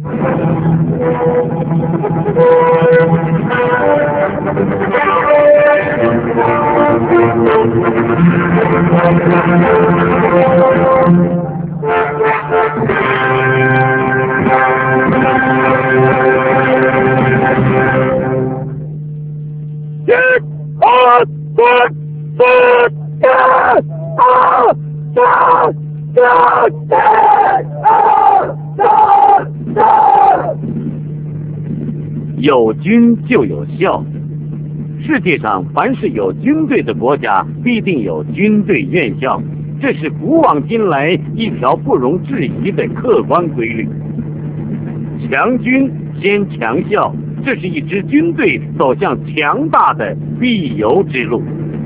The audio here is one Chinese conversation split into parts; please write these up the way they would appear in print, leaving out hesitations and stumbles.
有军就有校，世界上凡是有军队的国家，必定有军队院校，这是古往今来一条不容置疑的客观规律。强军先强校，这是一支军队走向强大的必由之路。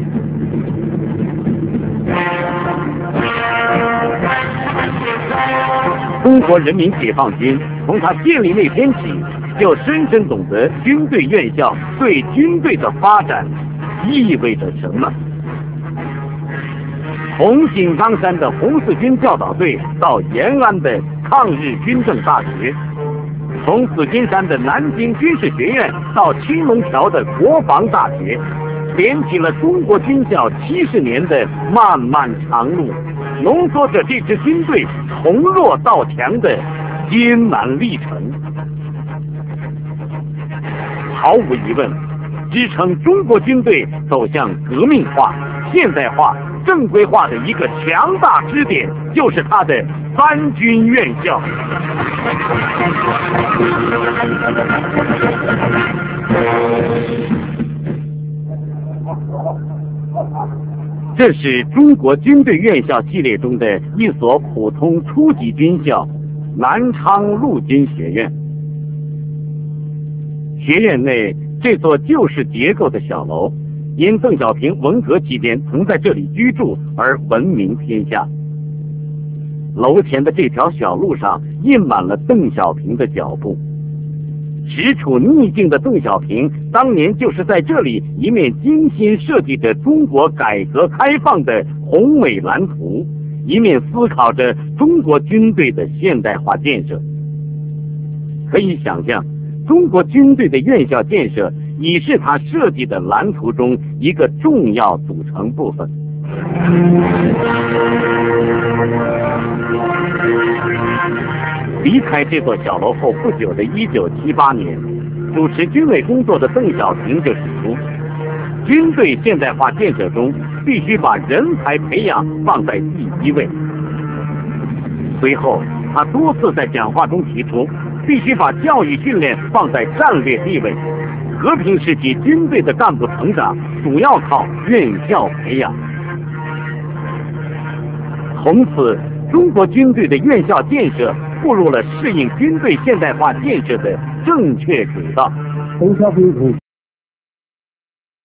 中国人民解放军从它建立那天起，就深深懂得军队院校对军队的发展意味着什么。从井冈山的红四军教导队到延安的抗日军政大学，从紫金山的南京军事学院到青龙桥的国防大学，连起了中国军校70年的漫漫长路，浓缩着这支军队从弱到强的艰难历程。毫无疑问，支撑中国军队走向革命化、现代化、正规化的一个强大支点，就是它的三军院校。这是中国军队院校系列中的一所普通初级军校——南昌陆军学院。学院内这座旧式结构的小楼，因邓小平文革期间曾在这里居住而闻名天下。楼前的这条小路上印满了邓小平的脚步。身处逆境的邓小平当年就是在这里一面精心设计着中国改革开放的宏伟蓝图，一面思考着中国军队的现代化建设。可以想象，中国军队的院校建设已是他设计的蓝图中一个重要组成部分。离开这座小楼后不久的1978年，主持军委工作的邓小平就指出，军队现代化建设中必须把人才培养放在第一位。随后，他多次在讲话中提出，必须把教育训练放在战略地位。和平时期军队的干部成长主要靠院校培养。从此，中国军队的院校建设步入了适应军队现代化建设的正确轨道。 邓小平同志